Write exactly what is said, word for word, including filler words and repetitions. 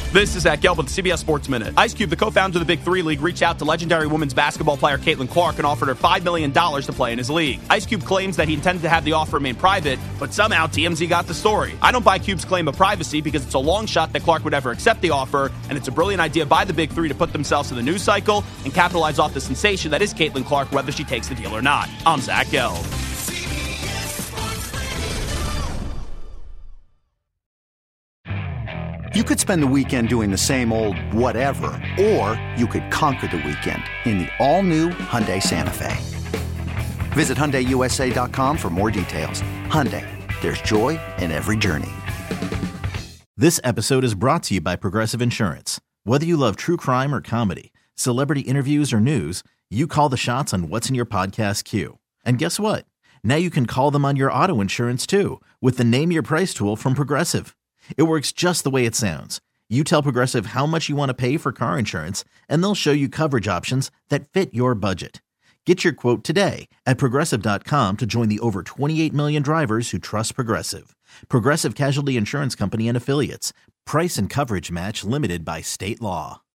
This is Zach Gelb with the C B S Sports Minute. Ice Cube, the co-founder of the Big Three League, reached out to legendary women's basketball player Caitlin Clark and offered her five million dollars to play in his league. Ice Cube claims that he intended to have the offer remain private, but somehow T M Z got the story. I don't buy Cube's claim of privacy because it's a long shot that Clark would ever accept the offer, and it's a brilliant idea by the Big Three to put themselves in the news cycle and capitalize off the sensation that is Caitlin Clark, whether she takes the deal or not. I'm Zach Gelb. You could spend the weekend doing the same old whatever, or you could conquer the weekend in the all-new Hyundai Santa Fe. Visit Hyundai U S A dot com for more details. Hyundai, there's joy in every journey. This episode is brought to you by Progressive Insurance. Whether you love true crime or comedy, celebrity interviews or news, you call the shots on what's in your podcast queue. And guess what? Now you can call them on your auto insurance too with the Name Your Price tool from Progressive. It works just the way it sounds. You tell Progressive how much you want to pay for car insurance, and they'll show you coverage options that fit your budget. Get your quote today at Progressive dot com to join the over twenty-eight million drivers who trust Progressive. Progressive Casualty Insurance Company and Affiliates. Price and coverage match limited by state law.